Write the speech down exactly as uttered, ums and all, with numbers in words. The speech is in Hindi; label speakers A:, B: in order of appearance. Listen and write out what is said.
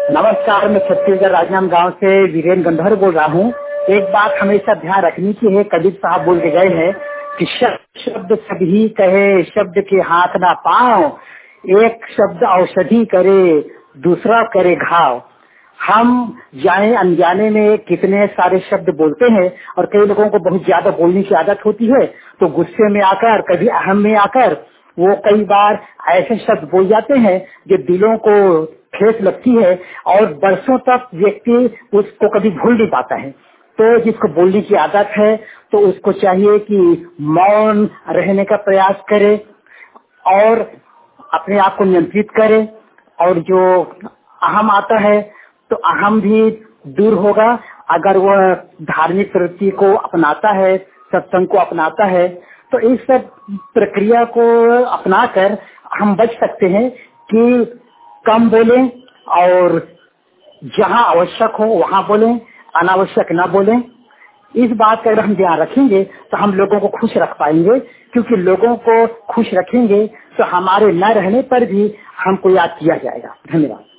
A: नमस्कार, मैं छत्तीसगढ़ राजनांदगांव से वीरेन गंधर्व बोल रहा हूँ। एक बात हमेशा ध्यान रखनी की है, कबीर साहब बोल के गए हैं कि शब्द शब्द सभी कहे, शब्द के हाथ ना पाँव, एक शब्द औषधि करे, दूसरा करे घाव। हम जाने अनजाने में कितने सारे शब्द बोलते हैं और कई लोगों को बहुत ज्यादा बोलने की आदत होती है, तो गुस्से में आकर, कभी अहम में आकर वो कई बार ऐसे शब्द बोल जाते हैं जो दिलों को ठेस लगती है और बरसों तक व्यक्ति उसको कभी भूल नहीं पाता है। तो जिसको बोलने की आदत है तो उसको चाहिए कि मौन रहने का प्रयास करे और अपने आप को नियंत्रित करे, और जो अहम आता है तो अहम भी दूर होगा अगर वह धार्मिक प्रवृत्ति को अपनाता है, सत्संग को अपनाता है। तो इस सब प्रक्रिया को अपनाकर हम बच सकते हैं कि कम बोलें और जहां आवश्यक हो वहां बोलें, अनावश्यक ना बोलें। इस बात का अगर हम ध्यान रखेंगे तो हम लोगों को खुश रख पाएंगे, क्योंकि लोगों को खुश रखेंगे तो हमारे न रहने पर भी हमको याद किया जाएगा। धन्यवाद।